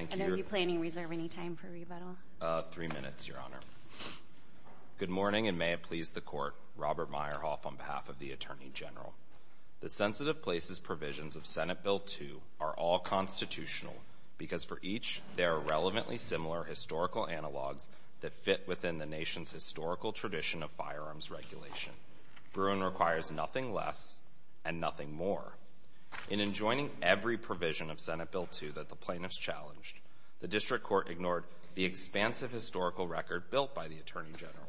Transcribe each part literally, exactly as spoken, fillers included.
Thank and you. are you planning to reserve any time for rebuttal? Uh, three minutes, Your Honor. Good morning, and may it please the Court. Robert Meyerhoff on behalf of the Attorney General. The sensitive places provisions of Senate Bill two are all constitutional because for each there are relevantly similar historical analogs that fit within the nation's historical tradition of firearms regulation. Bruen requires nothing less and nothing more. In enjoining every provision of Senate Bill two that the plaintiffs challenged, the district court ignored the expansive historical record built by the Attorney General.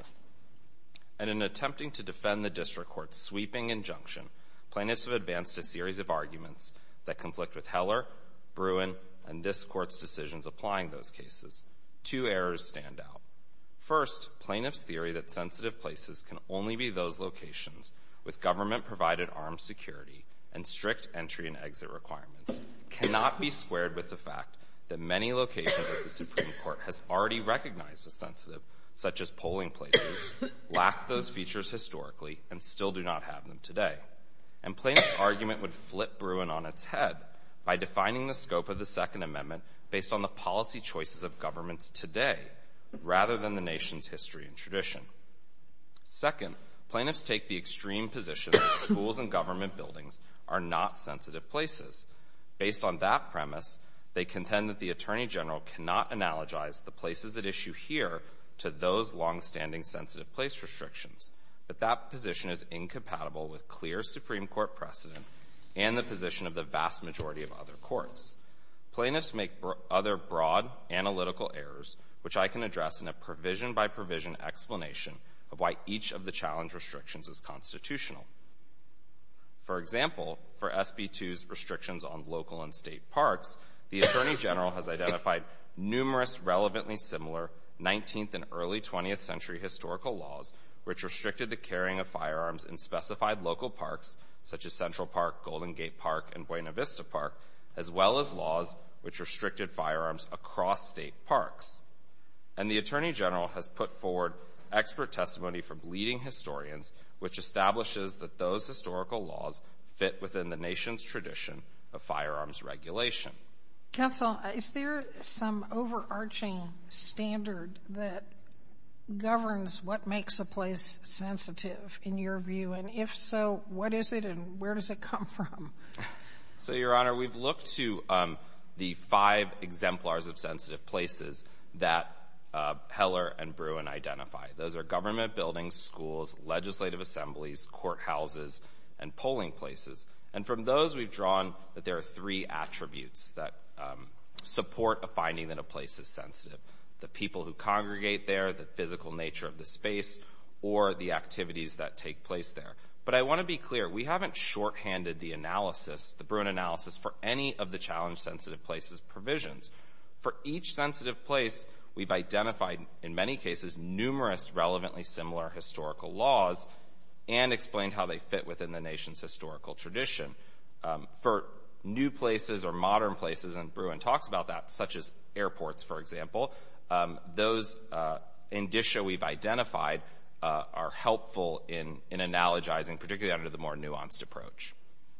And in attempting to defend the district court's sweeping injunction, plaintiffs have advanced a series of arguments that conflict with Heller, Bruen, and this Court's decisions applying those cases. Two errors stand out. First, plaintiffs' theory that sensitive places can only be those locations with government-provided armed security and strict entry and exit requirements cannot be squared with the fact that many locations that the Supreme Court has already recognized as sensitive, such as polling places, lack those features historically and still do not have them today. And plaintiffs' argument would flip Bruen on its head by defining the scope of the Second Amendment based on the policy choices of governments today rather than the nation's history and tradition. Second, plaintiffs take the extreme position that schools and government buildings are not sensitive places. Based on that premise, they contend that the Attorney General cannot analogize the places at issue here to those longstanding sensitive place restrictions. But that position is incompatible with clear Supreme Court precedent and the position of the vast majority of other courts. Plaintiffs make bro- other broad analytical errors, which I can address in a provision-by-provision explanation of why each of the challenge restrictions is constitutional. For example, for S B two's restrictions on local and state parks, the Attorney General has identified numerous relevantly similar nineteenth and early twentieth century historical laws which restricted the carrying of firearms in specified local parks, such as Central Park, Golden Gate Park, and Buena Vista Park, as well as laws which restricted firearms across state parks. And the Attorney General has put forward expert testimony from leading historians which establishes that those historical laws fit within the nation's tradition of firearms regulation. Counsel, is there some overarching standard that governs what makes a place sensitive in your view? And if so, what is it and where does it come from? So, Your Honor, we've looked to um, the five exemplars of sensitive places that uh, Heller and Bruen identify. Those are government buildings, schools, legislative assemblies, courthouses, and polling places. And from those, we've drawn that there are three attributes that um, support a finding that a place is sensitive: the people who congregate there, the physical nature of the space, or the activities that take place there. But I want to be clear, we haven't shorthanded the analysis, the Bruen analysis, for any of the challenge-sensitive places provisions. For each sensitive place, we've identified, in many cases, numerous relevantly similar historical laws and explained how they fit within the nation's historical tradition. Um, for new places or modern places, and Bruen talks about that, such as airports, for example, um, those uh, indicia we've identified uh, are helpful in, in analogizing, particularly under the more nuanced approach.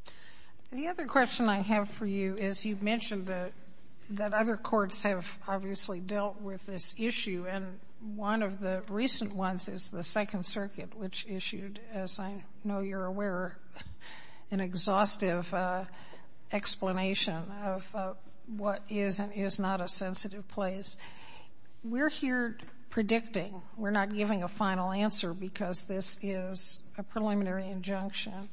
The other question I have for you is you mentioned that, that other courts have obviously dealt with this issue, and one of the recent ones is the Second Circuit, which issued, as I know you're aware, an exhaustive uh, explanation of uh, what is and is not a sensitive place. We're here predicting. We're not giving a final answer because this is a preliminary injunction.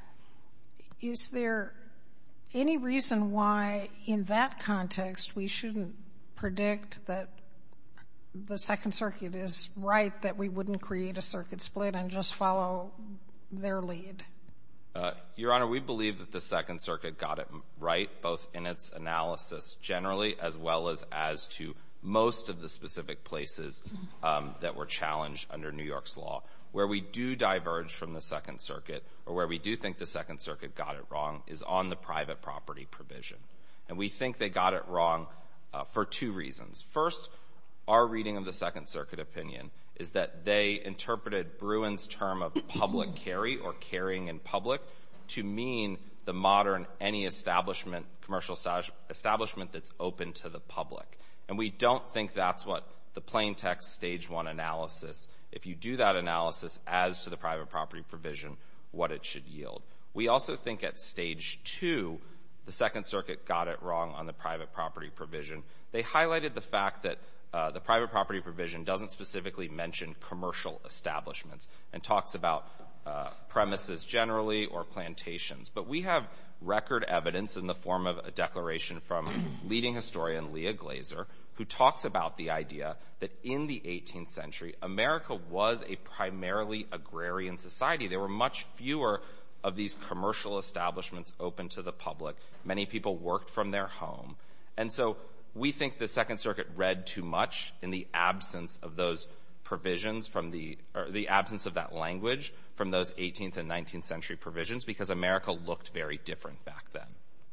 Is there any reason why, in that context, we shouldn't predict that the Second Circuit is right, that we wouldn't create a circuit split and just follow their lead? Uh, Your Honor, we believe that the Second Circuit got it right, both in its analysis generally as well as as to most of the specific places um, that were challenged under New York's law. Where we do diverge from the Second Circuit, or where we do think the Second Circuit got it wrong, is on the private property provision. And we think they got it wrong uh, for two reasons. First, our reading of the Second Circuit opinion is that they interpreted Bruen's term of public carry or carrying in public to mean the modern any establishment, commercial establishment that's open to the public. And we don't think that's what the plain text stage one analysis, if you do that analysis as to the private property provision, what it should yield. We also think at stage two, the Second Circuit got it wrong on the private property provision. They highlighted the fact that uh, the private property provision doesn't specifically mention commercial establishments and talks about uh, premises generally or plantations. But we have record evidence in the form of a declaration from leading historian Leah Glazer, who talks about the idea that in the eighteenth century, America was a primarily agrarian society. There were much fewer of these commercial establishments open to the public. Many people worked from their home. And so we think the Second Circuit read too much in the absence of those provisions from the, or the absence of that language from those eighteenth and nineteenth century provisions, because America looked very different back then.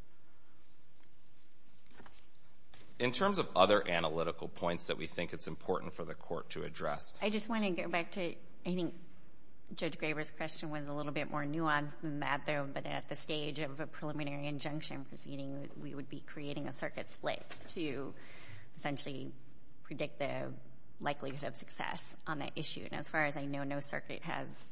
In terms of other analytical points that we think it's important for the court to address. I just want to go back to, I think Judge Graber's question was a little bit more nuanced than that, though, but at the stage of a preliminary injunction proceeding, we would be creating a circuit split to essentially predict the likelihood of success on that issue. And as far as I know, no circuit has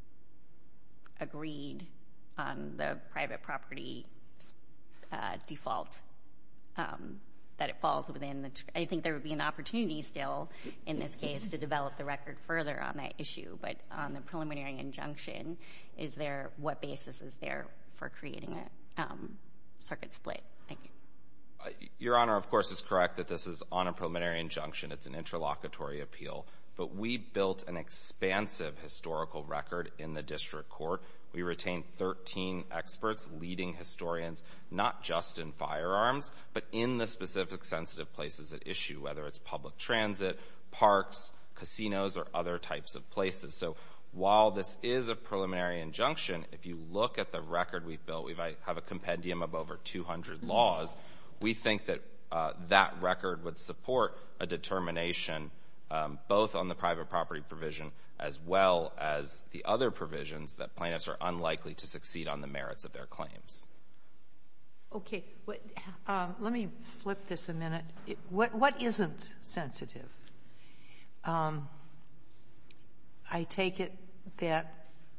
agreed on the private property uh, default um, that it falls within the, I think there would be an opportunity still in this case to develop the record further on that issue. But on the preliminary injunction, is there, what basis is there for creating a um, circuit split? Thank you. Uh, Your Honor, of course, is correct that this is on a preliminary injunction. It's an interlocutory appeal. But we built an expansive historical record in the district court. We retained thirteen experts, leading historians, not just in firearms, but in the specific sensitive places at issue, whether it's public transit, parks, casinos, or other types of places. So while this is a preliminary injunction, if you look at the record we've built, we have a compendium of over two hundred laws. We think that uh, that record would support a determination um, both on the private property provision as well as the other provisions that plaintiffs are unlikely to succeed on the merits of their claims. Okay. What, um, let me flip this a minute. It, what, what isn't sensitive? Um, I take it that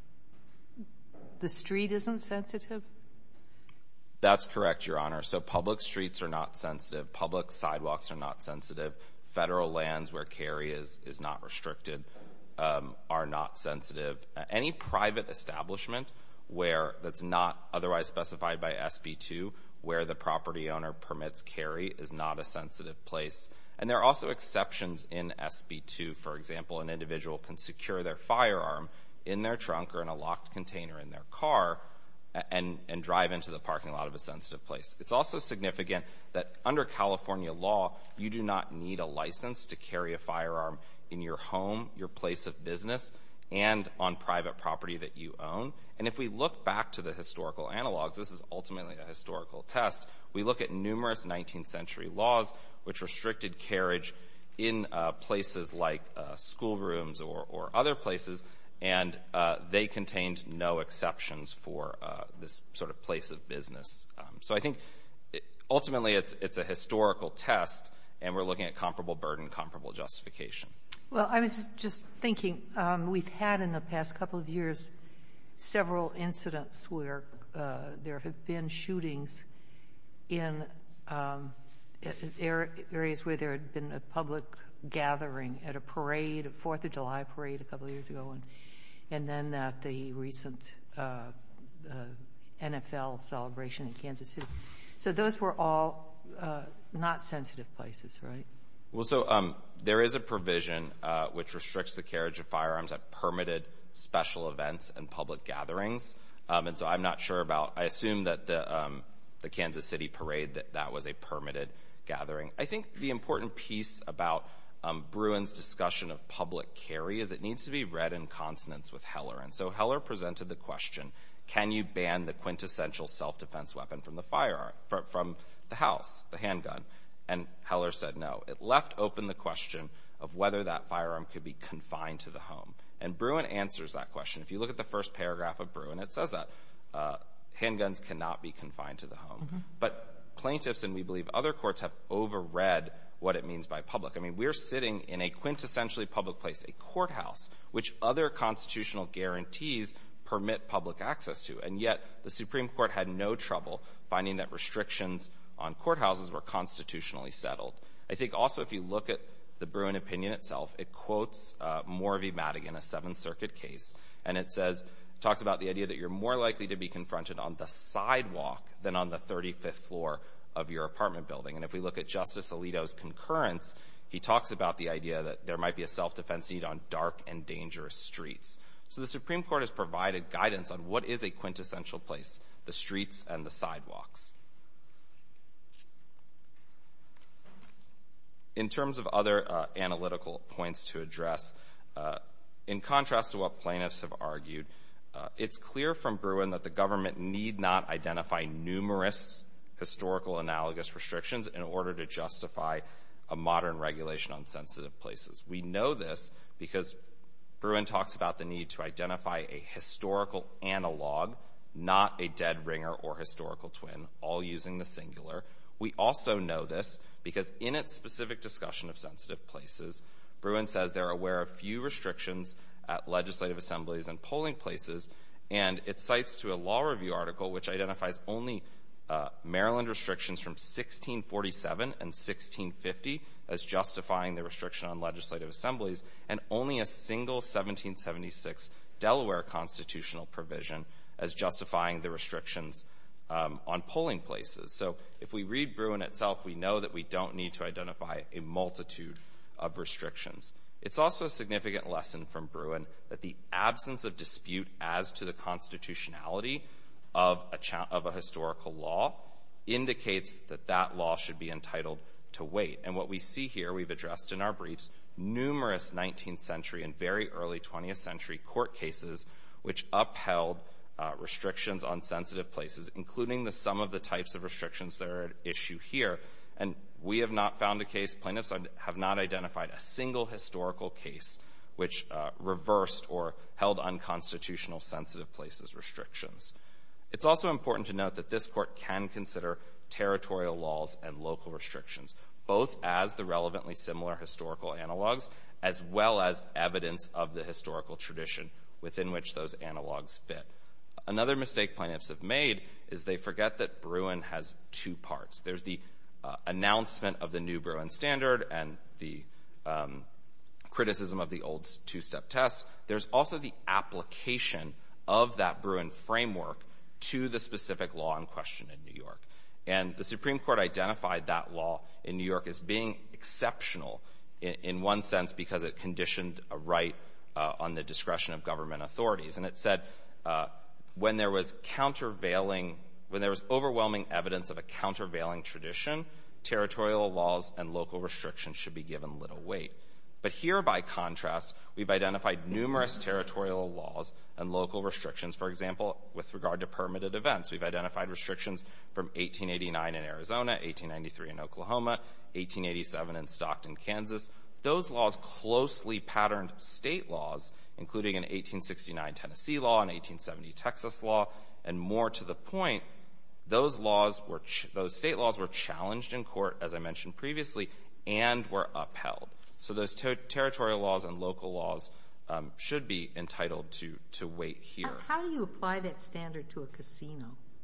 the street isn't sensitive? That's correct, Your Honor. So public streets are not sensitive. Public sidewalks are not sensitive. Federal lands where carry is, is not restricted um, are not sensitive. Uh, any private establishment where that's not otherwise specified by S B two, where the property owner permits carry, is not a sensitive place. And there are also exceptions in S B two. For example, an individual can secure their firearm in their trunk or in a locked container in their car and, and drive into the parking lot of a sensitive place. It's also significant that under California law, you do not need a license to carry a firearm in your home, your place of business, and on private property that you own. And if we look back to the historical analogs, this is ultimately a historical test. We look at numerous nineteenth century laws which restricted carriage in uh, places like uh, schoolrooms or, or other places, and uh, they contained no exceptions for uh, this sort of place of business. Um, so I think it, ultimately it's, it's a historical test, and we're looking at comparable burden, comparable justification. Well, I was just thinking, um, we've had in the past couple of years several incidents where uh, there have been shootings in um, areas where there had been a public gathering at a parade, a Fourth of July parade a couple of years ago, and, and then at the recent uh, uh, N F L celebration in Kansas City. So those were all uh, not sensitive places, right? Well, so um, there is a provision uh, which restricts the carriage of firearms at permitted special events and public gatherings. Um, and so I'm not sure about, I assume that the, um, the Kansas City parade, that that was a permitted gathering. I think the important piece about um, Bruin's discussion of public carry is it needs to be read in consonance with Heller. And so Heller presented the question, can you ban the quintessential self-defense weapon from the firearm, from the house, the handgun? And Heller said no. It left open the question of whether that firearm could be confined to the home. And Bruin answers that question. If you look at the first paragraph of Bruin, it says that. Uh, handguns cannot be confined to the home. Mm-hmm. But plaintiffs, and we believe other courts, have overread what it means by public. I mean, we're sitting in a quintessentially public place, a courthouse, which other constitutional guarantees permit public access to. And yet the Supreme Court had no trouble finding that restrictions on courthouses were constitutionally settled. I think also if you look at the Bruen opinion itself, it quotes uh, Moore v. Madigan, a Seventh Circuit case, and it says, talks about the idea that you're more likely to be confronted on the sidewalk than on the thirty-fifth floor of your apartment building. And if we look at Justice Alito's concurrence, he talks about the idea that there might be a self-defense need on dark and dangerous streets. So the Supreme Court has provided guidance on what is a quintessential place, the streets and the sidewalks. In terms of other uh, analytical points to address, uh, in contrast to what plaintiffs have argued, uh, it's clear from Bruen that the government need not identify numerous historical analogous restrictions in order to justify a modern regulation on sensitive places. We know this because Bruen talks about the need to identify a historical analog, not a dead ringer or historical twin, all using the singular. We also know this because in its specific discussion of sensitive places, Bruen says they're aware of few restrictions at legislative assemblies and polling places, and it cites to a law review article which identifies only uh, Maryland restrictions from sixteen forty-seven and sixteen fifty as justifying the restriction on legislative assemblies, and only a single seventeen seventy-six Delaware constitutional provision as justifying the restrictions um, on polling places. So if we read Bruen itself, we know that we don't need to identify a multitude of restrictions. It's also a significant lesson from Bruen that the absence of dispute as to the constitutionality of a, cha- of a historical law indicates that that law should be entitled to weight. And what we see here, we've addressed in our briefs, numerous nineteenth century and very early twentieth century court cases which upheld uh, restrictions on sensitive places, including the some of the types of restrictions that are at issue here. And we have not found a case, plaintiffs have not identified a single historical case which uh, reversed or held unconstitutional sensitive places restrictions. It's also important to note that this court can consider territorial laws and local restrictions, both as the relevantly similar historical analogs, as well as evidence of the historical tradition within which those analogs fit. Another mistake plaintiffs have made is they forget that Bruen has two parts. There's the uh, announcement of the new Bruen standard and the um, criticism of the old two-step test. There's also the application of that Bruen framework to the specific law in question in New York. And the Supreme Court identified that law in New York as being exceptional in, in one sense because it conditioned a right uh, on the discretion of government authorities. And it said uh, when there was countervailing, when there was overwhelming evidence of a countervailing tradition, territorial laws and local restrictions should be given little weight. But here, by contrast, we've identified numerous territorial laws and local restrictions. For example, with regard to permitted events, we've identified restrictions from eighteen eighty-nine in Arizona, eighteen ninety-three in Oklahoma, eighteen eighty-seven in Stockton, Kansas. Those laws closely patterned state laws, including an eighteen sixty-nine Tennessee law, an eighteen seventy Texas law, and more to the point, those laws were ch- those state laws were challenged in court, as I mentioned previously, and were upheld. So those ter- territorial laws and local laws um, should be entitled to, to weight here. How do you apply that standard to a casino?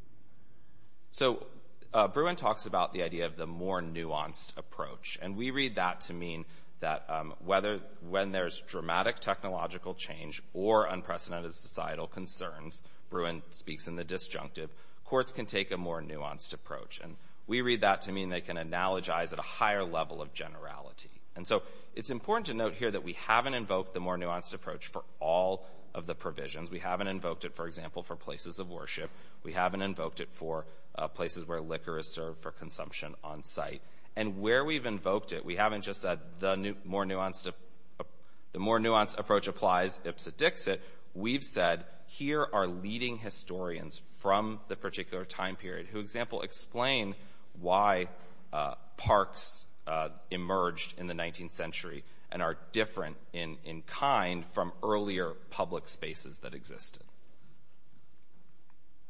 So uh, Bruen talks about the idea of the more nuanced approach, and we read that to mean that um, whether when there's dramatic technological change or unprecedented societal concerns, Bruen speaks in the disjunctive, courts can take a more nuanced approach. And we read that to mean they can analogize at a higher level of generality. And so it's important to note here that we haven't invoked the more nuanced approach for all of the provisions. We haven't invoked it, for example, for places of worship. We haven't invoked it for uh, places where liquor is served for consumption on site. And where we've invoked it, we haven't just said the new, more nuanced, uh, the more nuanced approach applies ipsa dixit. We've said here are leading historians from the particular time period who, example, explain why uh, parks uh, emerged in the nineteenth century and are different in, in kind from earlier public spaces that existed.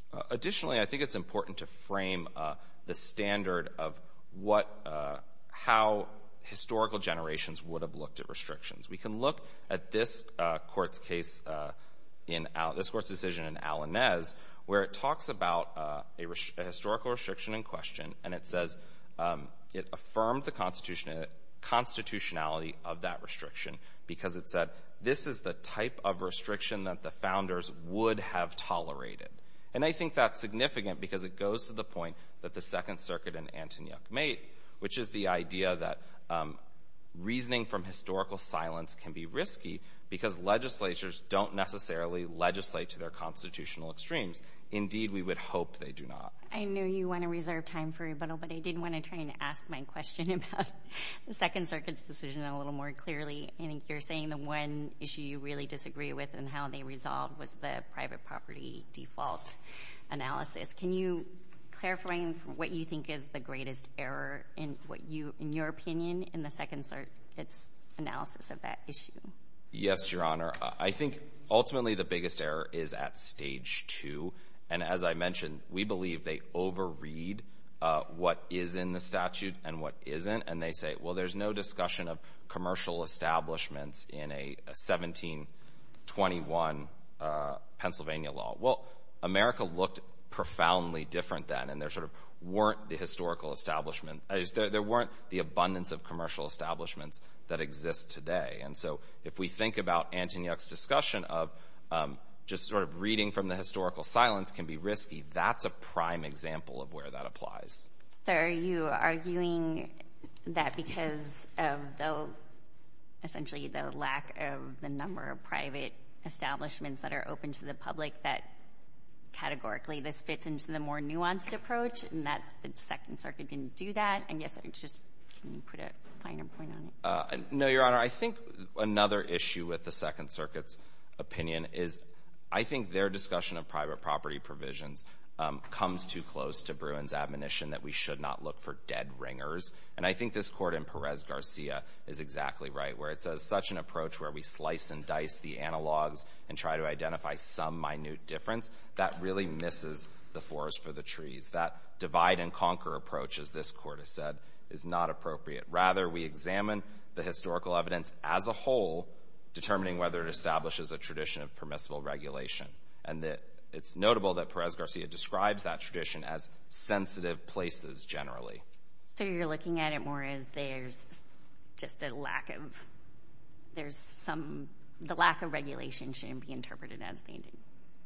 Uh, additionally, I think it's important to frame uh, the standard of what, uh, how historical generations would have looked at restrictions. We can look at this uh, court's case uh, in Al- this court's decision in Alanez, where it talks about uh, a, res- a historical restriction in question, and it says um, it affirmed the constitution- constitutionality of that restriction because it said this is the type of restriction that the founders would have tolerated. And I think that's significant because it goes to the point that the Second Circuit in Antonyuk made, which is the idea that um, reasoning from historical silence can be risky because legislatures don't necessarily legislate to their constitutional extremes. Indeed, we would hope they do not. I know you want to reserve time for rebuttal, but I did want to try and ask my question about the Second Circuit's decision a little more clearly. I think you're saying the one issue you really disagree with and how they resolved was the private property default analysis. Can you clarify what you think is the greatest error in what you, in your opinion, in the Second Circuit's analysis of that issue? Yes, Your Honor. I think ultimately the biggest error is at stage two. And as I mentioned, we believe they overread uh, what is in the statute and what isn't. And they say, well, there's no discussion of commercial establishments in a, a seventeen twenty-one uh, Pennsylvania law. Well, America looked profoundly different then, and there sort of weren't the historical establishment. There, there weren't the abundance of commercial establishments that exist today. And so if we think about Antonyuk's discussion of um, just sort of reading from the historical silence can be risky, that's a prime example of where that applies. So are you arguing that because of the, essentially the lack of the number of private establishments that are open to the public, that categorically this fits into the more nuanced approach and that the Second Circuit didn't do that? I guess I just, can you put a finer point on it? Uh, no, Your Honor. I think another issue with the Second Circuit's opinion is I think their discussion of private property provisions um, comes too close to Bruin's admonition that we should not look for dead ringers. And I think this court in Perez-Garcia is exactly right, where it says such an approach where we slice and dice the analogs and try to identify some minute difference, that really misses the forest for the trees. That divide and conquer approach, as this court has said, is not appropriate. Rather, we examine the historical evidence as a whole, determining whether it establishes a tradition of permissible regulation. And that it's notable that Perez-Garcia describes that tradition as sensitive places generally. So you're looking at it more as there's just a lack of, there's some, the lack of regulation shouldn't be interpreted as they do.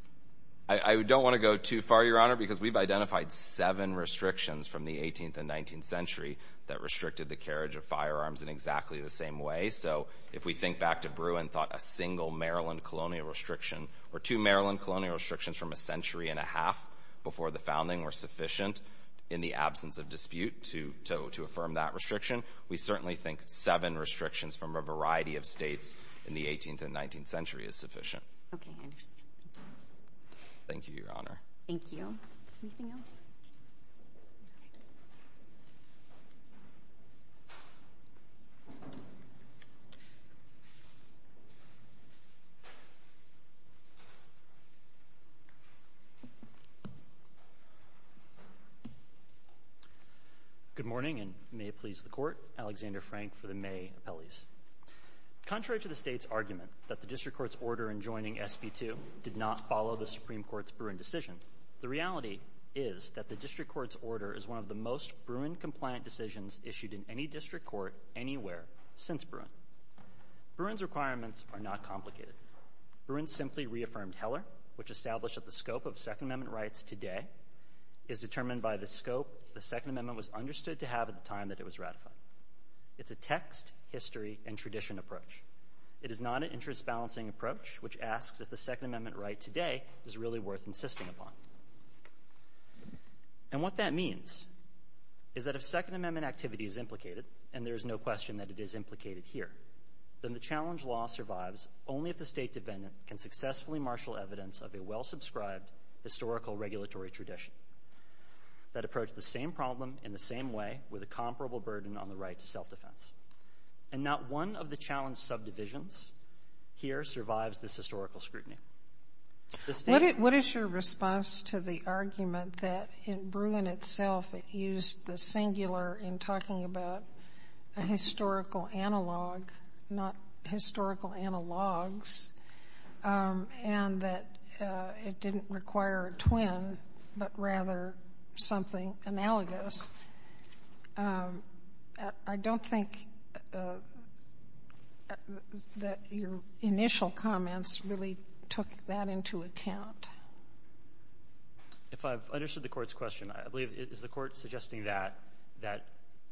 I, I don't want to go too far, Your Honor, because we've identified seven restrictions from the eighteenth and nineteenth century that restricted the carriage of firearms in exactly the same way. So if we think back to Bruin thought a single Maryland colonial restriction or two Maryland colonial restrictions from a century and a half before the founding were sufficient in the absence of dispute to, to, to affirm that restriction, we certainly think seven restrictions from a variety of states in the eighteenth and nineteenth century is sufficient. Okay, I understand. Thank you, Your Honor. Thank you. Anything else? Good morning, and may it please the Court. Alexander Frank for the May appellees. Contrary to the State's argument that the District Court's order enjoining S B two did not follow the Supreme Court's Bruin decision, the reality is that the District Court's order is one of the most Bruin-compliant decisions issued in any District Court anywhere since Bruin. Bruin's requirements are not complicated. Bruin simply reaffirmed Heller, which established that the scope of Second Amendment rights today is determined by the scope the Second Amendment was understood to have at the time that it was ratified. It's a text, history, and tradition approach. It is not an interest-balancing approach, which asks if the Second Amendment right today is really worth insisting upon. And what that means is that if Second Amendment activity is implicated, and there is no question that it is implicated here, then the challenge law survives only if the State defendant can successfully marshal evidence of a well-subscribed historical regulatory tradition that approached the same problem in the same way with a comparable burden on the right to self-defense. And not one of the challenge subdivisions here survives this historical scrutiny. The state What, it, what is your response to the argument that in Bruin itself it used the singular in talking about a historical analog, not historical analogs, um, and that uh, it didn't require a twin, but rather something analogous? Um, I don't think uh, that your initial comments really took that into account. If I've understood the Court's question, I believe, is the Court suggesting that that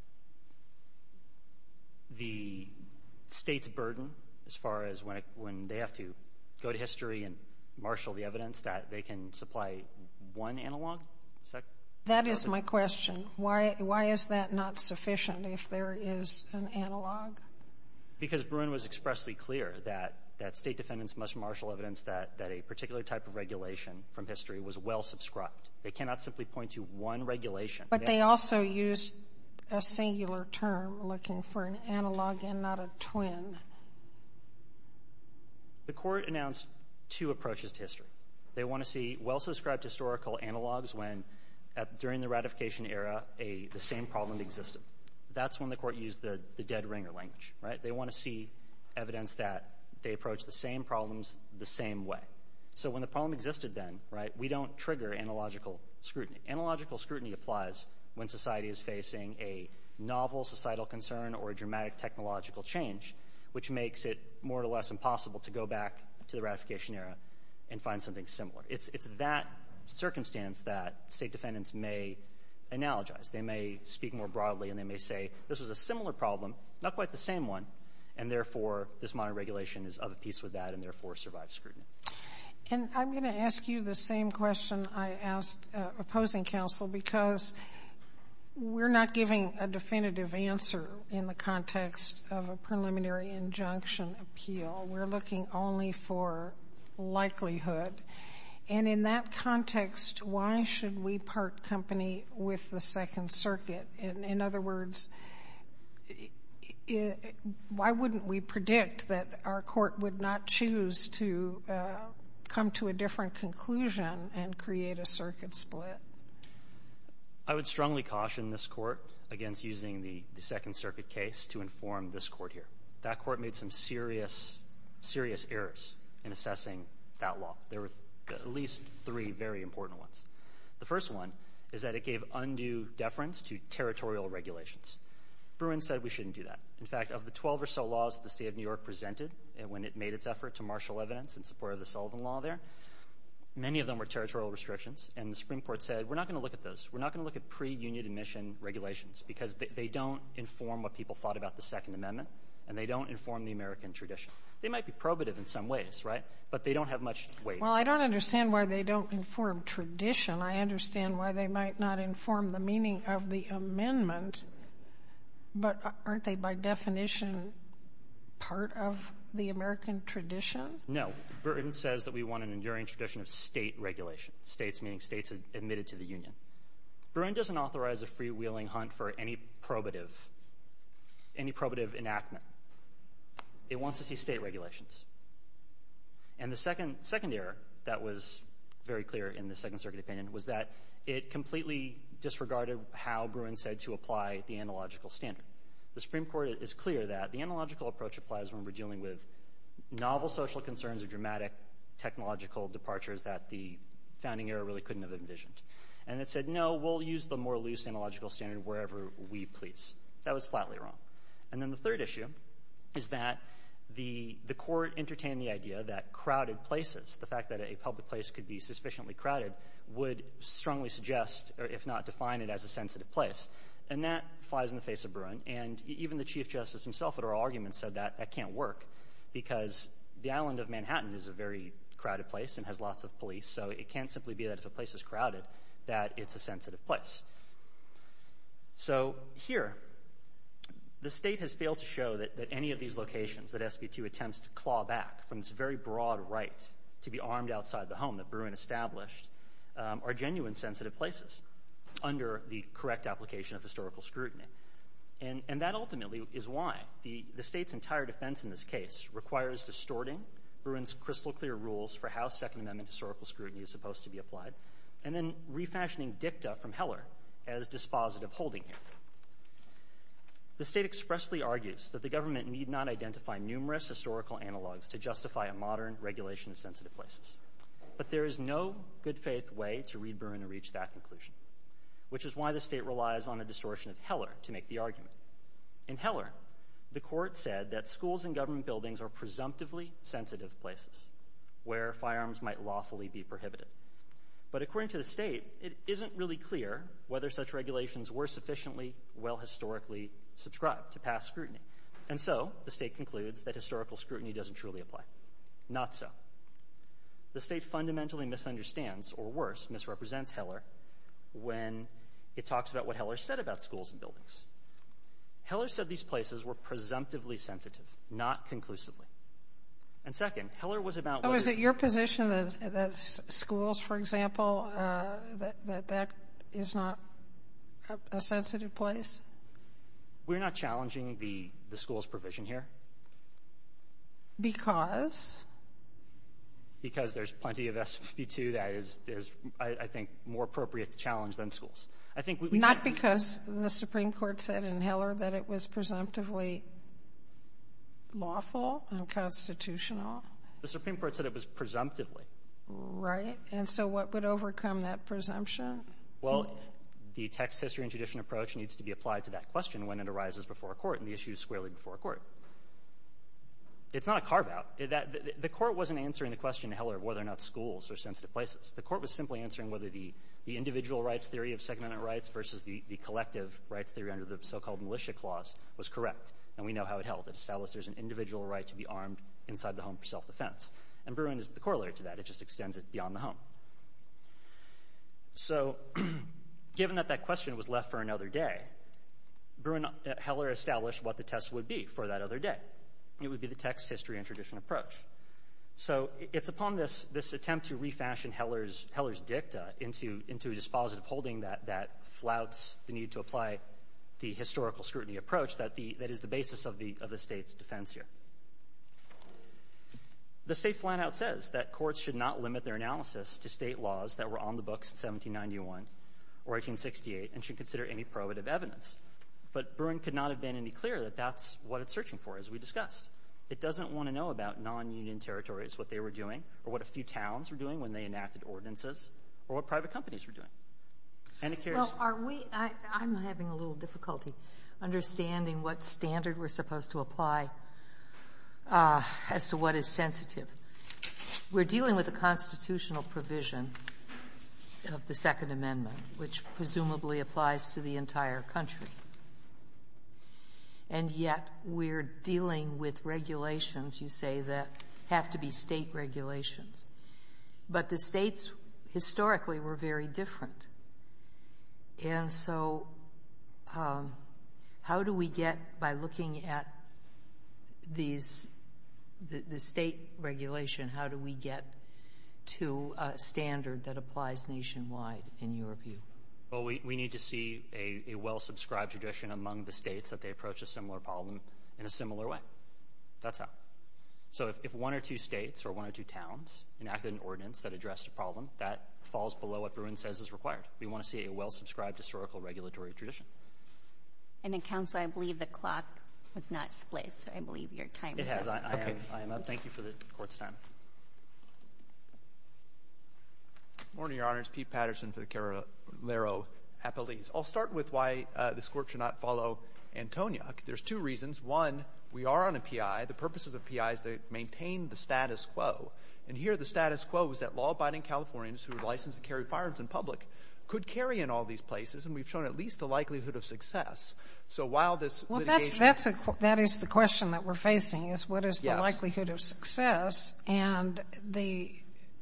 the State's burden, as far as when it, when they have to go to history and marshal the evidence, that they can supply one analog? Is that That is my question. Why why is that not sufficient if there is an analog? Because Bruin was expressly clear that that State defendants must marshal evidence that, that a particular type of regulation from history was well subscribed. They cannot simply point to one regulation. But they also used a singular term, looking for an analog and not a twin. The Court announced two approaches to history. They want to see well-subscribed historical analogs when, at, during the ratification era, a, the same problem existed. That's when the Court used the, the dead ringer language, right? They want to see evidence that they approach the same problems the same way. So when the problem existed then, right, we don't trigger analogical scrutiny. Analogical scrutiny applies when society is facing a novel societal concern or a dramatic technological change, which makes it more or less impossible to go back to the ratification era and find something similar. It's, it's that circumstance that State defendants may analogize. They may speak more broadly, and they may say, this was a similar problem, not quite the same one, and therefore this modern regulation is of a piece with that and therefore survives scrutiny. And I'm going to ask you the same question I asked uh, opposing counsel, because we're not giving a definitive answer in the context of a preliminary injunction appeal. We're looking only for likelihood. And in that context, why should we part company with the Second Circuit? In, in other words, it, why wouldn't we predict that our court would not choose to uh, come to a different conclusion and create a circuit split? I would strongly caution this Court against using the, the Second Circuit case to inform this Court here. That Court made some serious, serious errors in assessing that law. There were at least three very important ones. The first one is that it gave undue deference to territorial regulations. Bruin said we shouldn't do that. In fact, of the twelve or so laws that the State of New York presented when it made its effort to marshal evidence in support of the Sullivan Law there, many of them were territorial restrictions, and the Supreme Court said, we're not going to look at those. We're not going to look at pre-union admission regulations because they, they don't inform what people thought about the Second Amendment, and they don't inform the American tradition. They might be probative in some ways, right? But they don't have much weight. Well, I don't understand why they don't inform tradition. I understand why they might not inform the meaning of the amendment, but aren't they by definition part of the American tradition? No. Burton says that we want an enduring tradition of state regulation, states meaning states admitted to the Union. Bruin doesn't authorize a freewheeling hunt for any probative, any probative enactment. It wants to see state regulations. And the second, second error that was very clear in the Second Circuit opinion was that it completely disregarded how Bruin said to apply the analogical standard. The Supreme Court is clear that the analogical approach applies when we're dealing with novel social concerns or dramatic technological departures that the founding era really couldn't have envisioned. And it said, no, we'll use the more loose analogical standard wherever we please. That was flatly wrong. And then the third issue is that the the court entertained the idea that crowded places, the fact that a public place could be sufficiently crowded, would strongly suggest, or if not define it as a sensitive place. And that flies in the face of Bruin. And even the Chief Justice himself at oral argument said that that can't work because the island of Manhattan is a very crowded place and has lots of police. So it can't simply be that if a place is crowded, that it's a sensitive place. So here, the State has failed to show that, that any of these locations that S B two attempts to claw back from this very broad right to be armed outside the home that Bruin established um, are genuine sensitive places under the correct application of historical scrutiny. And, and that ultimately is why the, the State's entire defense in this case requires distorting Bruin's crystal-clear rules for how Second Amendment historical scrutiny is supposed to be applied, and then refashioning dicta from Heller as dispositive holding here. The State expressly argues that the government need not identify numerous historical analogs to justify a modern regulation of sensitive places. But there is no good-faith way to read Bruin and reach that conclusion, which is why the State relies on a distortion of Heller to make the argument. In Heller, the Court said that schools and government buildings are presumptively sensitive places where firearms might lawfully be prohibited. But according to the State, it isn't really clear whether such regulations were sufficiently well historically subscribed to pass scrutiny. And so the State concludes that historical scrutiny doesn't truly apply. Not so. The State fundamentally misunderstands, or worse, misrepresents Heller when it talks about what Heller said about schools and buildings. Heller said these places were presumptively sensitive, not conclusively. And second, Heller was about So whether— is it your position that, that schools, for example, uh, that, that that is not a, a sensitive place? We're not challenging the, the school's provision here. Because? Because there's plenty of S B two that is, is I, I think, more appropriate to challenge than schools. I think we, we Not because the Supreme Court said in Heller that it was presumptively lawful and constitutional? The Supreme Court said it was presumptively. Right. And so what would overcome that presumption? Well, the text, history, and tradition approach needs to be applied to that question when it arises before a court and the issue is squarely before a court. It's not a carve-out. It, that, the, the court wasn't answering the question in Heller of whether or not schools are sensitive places. The court was simply answering whether the, the individual rights theory of Second Amendment rights versus the, the collective rights theory under the so-called militia clause was correct. And we know how it held. It established there's an individual right to be armed inside the home for self-defense. And Bruin is the corollary to that. It just extends it beyond the home. So given that that question was left for another day, Bruin uh, Heller established what the test would be for that other day. It would be the text, history, and tradition approach. So it's upon this, this attempt to refashion Heller's, Heller's dicta into, into a dispositive holding that, that flouts the need to apply the historical scrutiny approach that, the, that is the basis of the, of the State's defense here. The State flat out says that courts should not limit their analysis to State laws that were on the books in seventeen ninety-one or eighteen sixty-eight and should consider any probative evidence. But Bruin could not have been any clearer that that's what it's searching for, as we discussed. It doesn't want to know about non-union territories, what they were doing, or what a few towns were doing when they enacted ordinances, or what private companies were doing. And it cares— Well, are we — I, I'm having a little difficulty understanding what standard we're supposed to apply uh, as to what is sensitive. We're dealing with a constitutional provision of the Second Amendment, which presumably applies to the entire country. And yet we're dealing with regulations, you say, that have to be State regulations. But the States historically were very different. And so um, how do we get, by looking at these, the, the State regulation, how do we get to a standard that applies nationwide, in your view? Well, we, we need to see a, a well-subscribed tradition among the States that they approach a similar problem in a similar way. That's how. So if, if one or two States or one or two towns enacted an ordinance that addressed a problem, that falls below what Bruin says is required. We want to see a well-subscribed historical regulatory tradition. And in counsel, I believe the clock was not split, so I believe your time It is has. up. I, I, Okay. am, I am up. Thank you for the Court's time. Morning, Your Honors. Pete Patterson for the Carolero Appellees. I'll start with why uh, this Court should not follow Antoniuk. There's two reasons. One, we are on a P I. The purposes of P I is to maintain the status quo. And here the status quo is that law-abiding Californians who are licensed to carry firearms in public could carry in all these places, and we've shown at least the likelihood of success. So while this Well, litigation— that's, that's a, that is the question that we're facing, is what is the Yes. likelihood of success? And the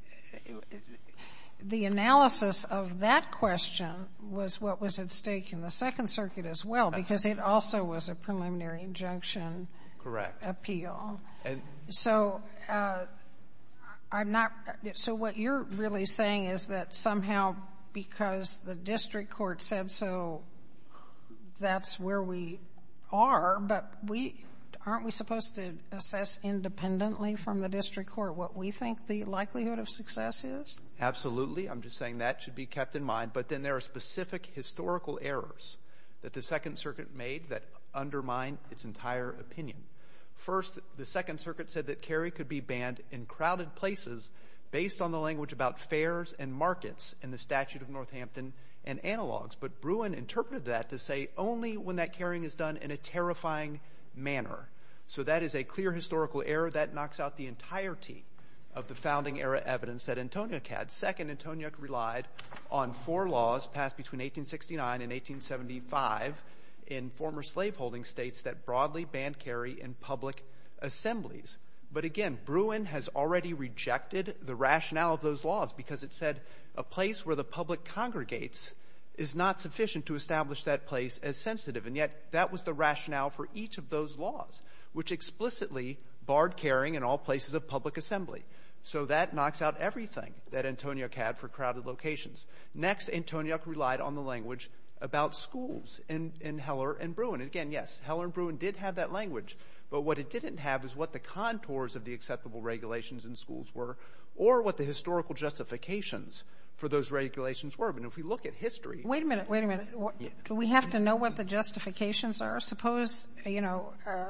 the analysis of that question was what was at stake in the Second Circuit as well, because it also was a preliminary injunction Correct. appeal. And So uh, I'm not — so what you're really saying is that somehow because the district court said so, that's where we are, but we aren't we supposed to assess independently from the district court what we think the likelihood of success is? Absolutely. I'm just saying that should be kept in mind. But then there are specific historical errors that the Second Circuit made that undermine its entire opinion. First, the Second Circuit said that carry could be banned in crowded places based on the language about fairs and markets in the Statute of Northampton and analogs. But Bruin interpreted that to say only when that carrying is done in a terrifying manner. So that is a clear historical error that knocks out the entirety of the founding-era evidence that Antoniuk had. Second, Antoniuk relied on four laws passed between eighteen sixty-nine and eighteen seventy-five in former slaveholding states that broadly banned carry in public assemblies. But again, Bruin has already rejected the rationale of those laws because it said a place where the public congregates is not sufficient to establish that place as sensitive. And yet that was the rationale for each of those laws, which explicitly barred carrying in all places of public assembly. So that knocks out everything that Antoniuk had for crowded locations. Next, Antoniuk relied on the language about schools in, in Heller and Bruin. And again, yes, Heller and Bruin did have that language, but what it didn't have is what the contours of the acceptable regulations in schools were or what the historical justifications for those regulations were. But if we look at history — Wait a minute. Wait a minute. Do we have to know what the justifications are? Suppose, you know, uh,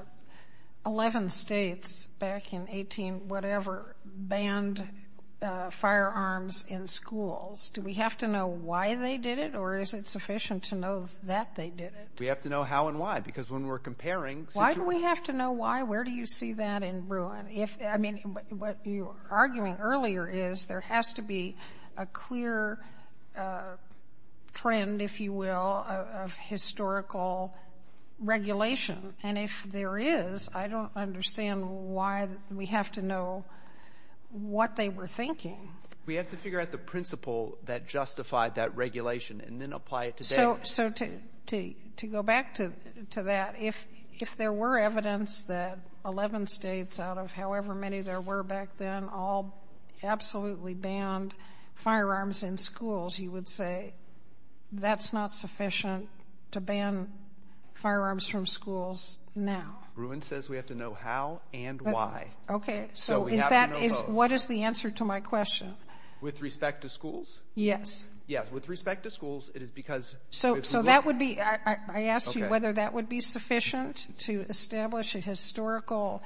eleven states back in eighteen whatever banned uh, firearms in schools. Do we have to know why they did it, or is it sufficient to know that they did it? We have to know how and why, because when we're comparing — Why do we have to know why? Where do you see that in Bruin? If I mean, what you were arguing earlier is there has to be a clear uh, trend, if you will, of, of historical regulation. And if there is, I don't understand why we have to know what they were thinking. We have to figure out the principle that justified that regulation and then apply it today. So, so to to to go back to to that, if if there were evidence that eleven states out of however many there were back then all absolutely banned firearms in schools, you would say that's not sufficient to ban firearms from schools now. Bruin says we have to know how and But, why. Okay. So, So we is have that to know is both. what is the answer to my question? With respect to schools? Yes. Yes. With respect to schools, it is because — So, if we so look- that would be — I, I, I asked you Okay. whether that would be sufficient to establish a historical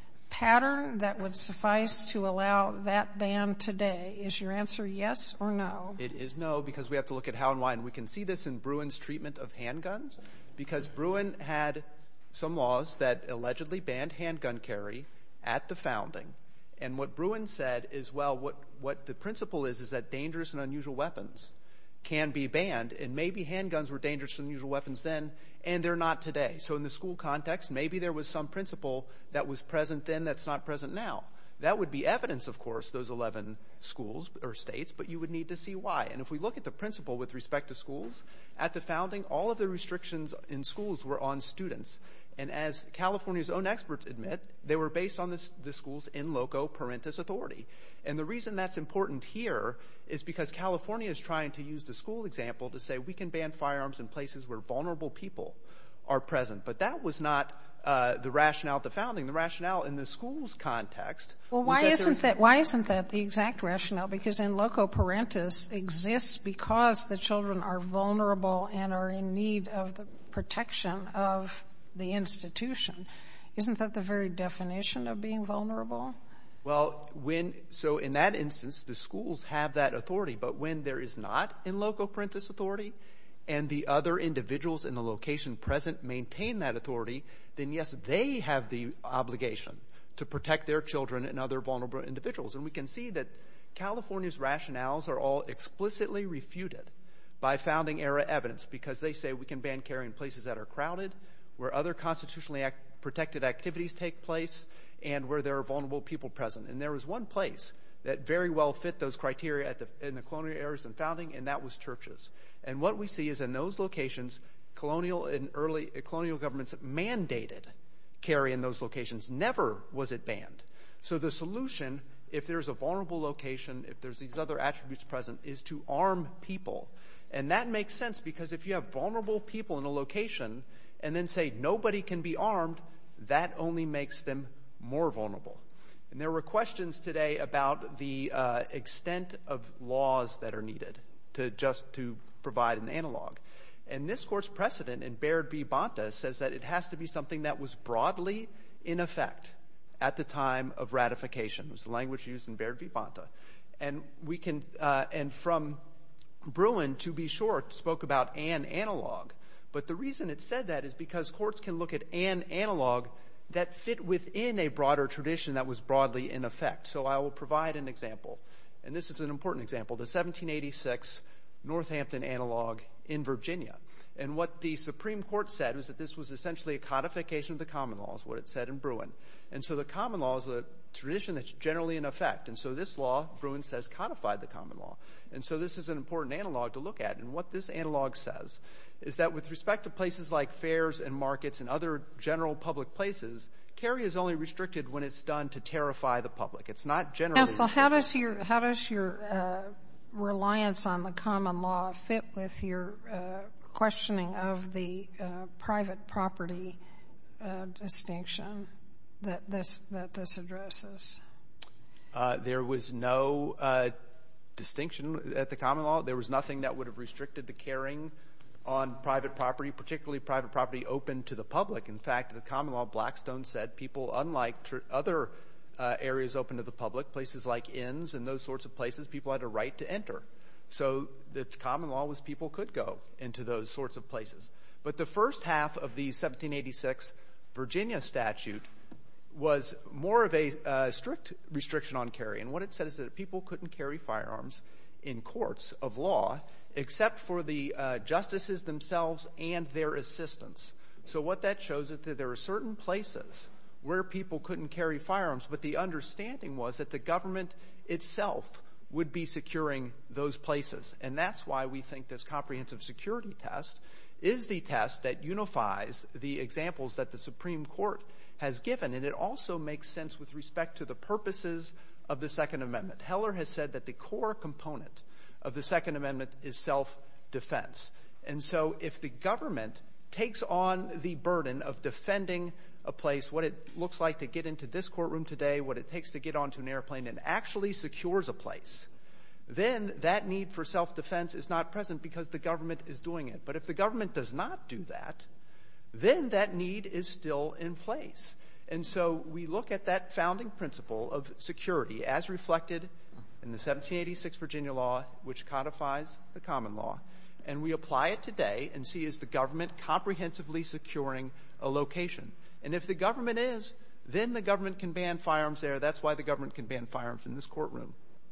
pattern that would suffice to allow that ban today. Is your answer yes or no? It is no, because we have to look at how and why. And we can see this in Bruin's treatment of handguns, because Bruin had some laws that allegedly banned handgun carry at the founding. And what Bruin said is, well, what, what the principle is, is that dangerous and unusual weapons can be banned, and maybe handguns were dangerous and unusual weapons then, and they're not today. So in the school context, maybe there was some principle that was present then that's not present now. That would be evidence, of course, those eleven schools or states, but you would need to see why. And if we look at the principle with respect to schools, at the founding, all of the restrictions in schools were on students. And as California's own experts admit, they were based on this, the schools in loco parentis authority. And the reason that's important here is because California is trying to use the school example to say we can ban firearms in places where vulnerable people are present. But that was not uh, the rationale at the founding. The rationale in the schools context Well, was why that isn't there's- that why isn't that the exact rationale? Because in loco parentis exists because the children are vulnerable and are in need of the protection of the institution. Isn't that the very definition of being vulnerable? Well, when so in that instance, the schools have that authority. But when there is not in loco parentis authority, and the other individuals in the location present maintain that authority, then yes, they have the obligation to protect their children and other vulnerable individuals. And we can see that California's rationales are all explicitly refuted by founding era evidence, because they say we can ban carry in places that are crowded, where other constitutionally act- protected activities take place, and where there are vulnerable people present. And there was one place that very well fit those criteria at the, in the colonial eras and founding, and that was churches. And what we see is in those locations, colonial and early colonial governments mandated carry in those locations. Never was it banned. So the solution, if there's a vulnerable location, if there's these other attributes present, is to arm people. And that makes sense, because if you have vulnerable people in a location and then say nobody can be armed, that only makes them more vulnerable. And there were questions today about the uh, extent of laws that are needed to just to provide an analog. And this Court's precedent in Baird v. Bonta says that it has to be something that was broadly in effect at the time of ratification. It was the language used in Baird v. Bonta. And we can uh, — and from Bruin, to be sure, spoke about an analog. But the reason it said that is because courts can look at an analog that fit within a broader tradition that was broadly in effect. So I will provide an example. And this is an important example, the seventeen eighty-six Northampton analog in Virginia. And what the Supreme Court said was that this was essentially a codification of the common law, is what it said in Bruin. And so the common law is a tradition that's generally in effect. And so this law, Bruin says, codified the common law. And so this is an important analog to look at. And what this analog says is that with respect to places like fairs and markets and other general public places, carry is only restricted when it's done to terrify the public. It's not generally Counsel, restricted. how does your how does your uh, reliance on the common law fit with your uh, questioning of the uh, private property uh, distinction that this that this addresses? Uh, there was no uh, distinction at the common law. There was nothing that would have restricted the carrying on private property, particularly private property open to the public. In fact, the common law, Blackstone said, people, unlike tr- other uh, areas open to the public, places like inns and those sorts of places, people had a right to enter. So the common law was people could go into those sorts of places. But the first half of the seventeen eighty-six Virginia statute was more of a uh, strict restriction on carry. And what it said is that people couldn't carry firearms in courts of law except for the uh, justices themselves and their assistants. So what that shows is that there are certain places where people couldn't carry firearms, but the understanding was that the government itself would be securing those places. And that's why we think this comprehensive security test is the test that unifies the examples that the Supreme Court has given. And it also makes sense with respect to the purposes of the Second Amendment. Heller has said that the core component of the Second Amendment is self-defense. And so if the government takes on the burden of defending a place, what it looks like to get into this courtroom today, what it takes to get onto an airplane, and actually secures a place, then that need for self-defense is not present because the government is doing it. But if the government does not do that, then that need is still in place. And so we look at that founding principle of security as reflected in the seventeen eighty-six Virginia law, which codifies the common law, and we apply it today and see is the government comprehensively securing a location. And if the government is, then the government can ban firearms there. That's why the government can ban firearms in this courtroom.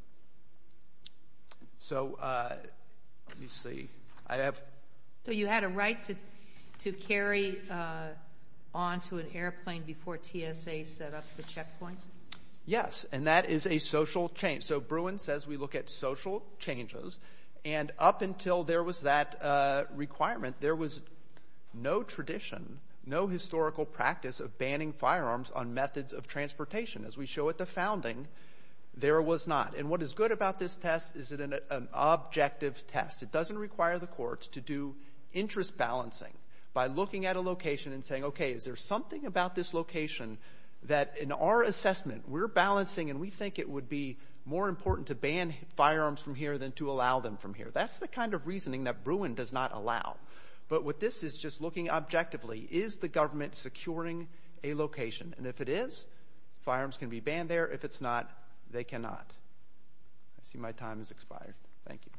So uh, let me see. I have. So you had a right to to carry uh, onto an airplane before T S A set up the checkpoint? Yes, and that is a social change. So Bruin says we look at social changes, and up until there was that uh, requirement, there was no tradition, no historical practice of banning firearms on methods of transportation. As we show at the founding, there was not. And what is good about this test is it an, an objective test. It doesn't require the courts to do interest balancing by looking at a location and saying, okay, is there something about this location that in our assessment we're balancing and we think it would be more important to ban firearms from here than to allow them from here. That's the kind of reasoning that Bruin does not allow. But what this is just looking objectively, is the government securing a location? And if it is, firearms can be banned there. If it's not, they cannot. I see my time has expired. Thank you.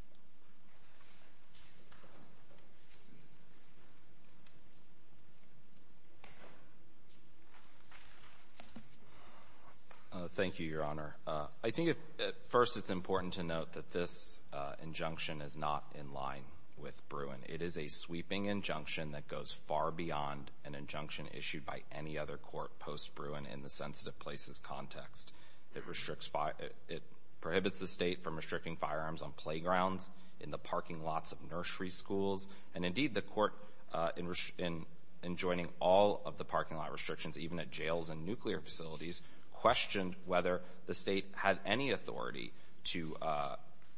Uh, thank you, Your Honor. Uh, I think if, at first it's important to note that this uh, injunction is not in line with Bruin. It is a sweeping injunction that goes far beyond an injunction issued by any other court post-Bruin in the sensitive places context. It restricts fi- it, it prohibits the state from restricting firearms on playgrounds, in the parking lots of nursery schools, and indeed the court uh, in, res- in enjoining all of the parking lot restrictions, even at jails and nuclear facilities, questioned whether the state had any authority to uh,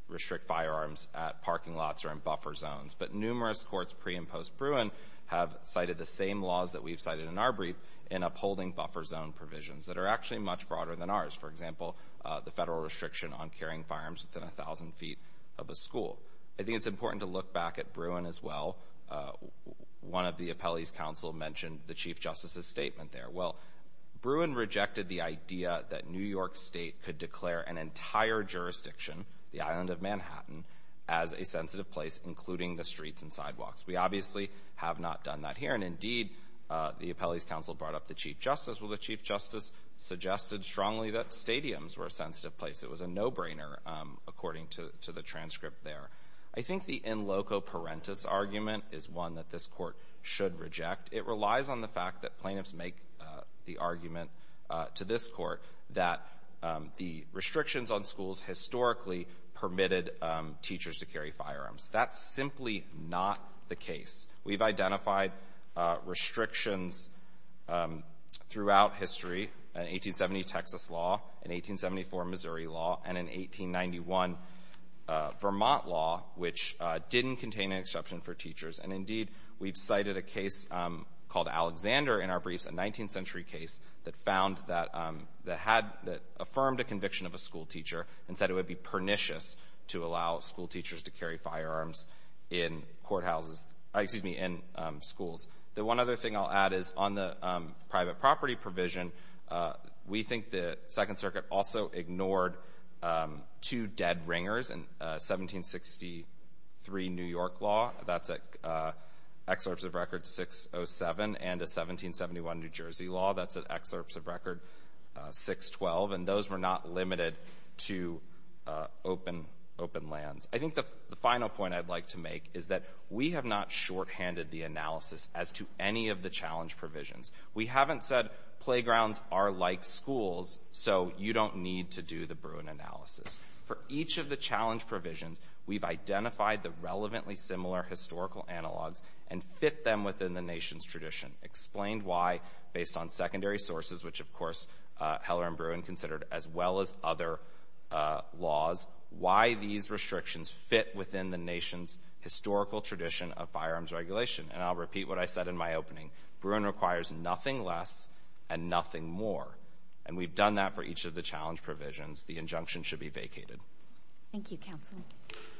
restrict firearms at parking lots or in buffer zones. But numerous courts pre- and post-Bruin have cited the same laws that we've cited in our brief in upholding buffer zone provisions that are actually much broader than ours. For example, uh, the federal restriction on carrying firearms within a thousand feet of a school. I think it's important to look back at Bruin as well. Uh, one of the appellees' counsel mentioned the Chief Justice's statement there. Well, Bruin rejected the idea that New York State could declare an entire jurisdiction, the island of Manhattan, as a sensitive place, including the streets and sidewalks. We obviously have not done that here. And indeed, uh, the appellee's counsel brought up the Chief Justice. Well, the Chief Justice suggested strongly that stadiums were a sensitive place. It was a no-brainer, um, according to, to the transcript there. I think the in loco parentis argument is one that this court should reject. It relies on the fact that plaintiffs make uh, the argument uh, to this court that um, the restrictions on schools historically permitted um, teachers to carry firearms. That's simply not the case. We've identified uh, restrictions um, throughout history, an eighteen seventy Texas law, an eighteen seventy-four Missouri law, and an eighteen ninety-one uh, Vermont law, which uh, didn't contain an exception for teachers. And indeed, we've cited a case um, called Alexander in our briefs, a nineteenth century case that found that um, that had that affirmed a conviction of a school teacher and said it would be pernicious to allow school teachers to carry firearms in courthouses, uh, excuse me, in um, schools. The one other thing I'll add is on the um, private property provision, uh, we think the Second Circuit also ignored um, two dead ringers in uh, seventeen sixty-three New York law. That's at uh, excerpts of record six oh seven, and a seventeen seventy-one New Jersey law. That's at excerpts of record uh, six twelve, and those were not limited to uh, open open lands. I think the, the final point I'd like to make is that we have not shorthanded the analysis as to any of the challenge provisions. We haven't said playgrounds are like schools, so you don't need to do the Bruin analysis. For each of the challenge provisions, we've identified the relevantly similar historical analogs and fit them within the nation's tradition, explained why, based on secondary sources, which, of course, uh, Heller and Bruin considered, as well as other uh, laws, why these restrictions fit within the nation's historical tradition of firearms regulation. And I'll repeat what I said in my opening. Bruin requires nothing less and nothing more. And we've done that for each of the challenge provisions. The injunction should be vacated. Thank you, counsel.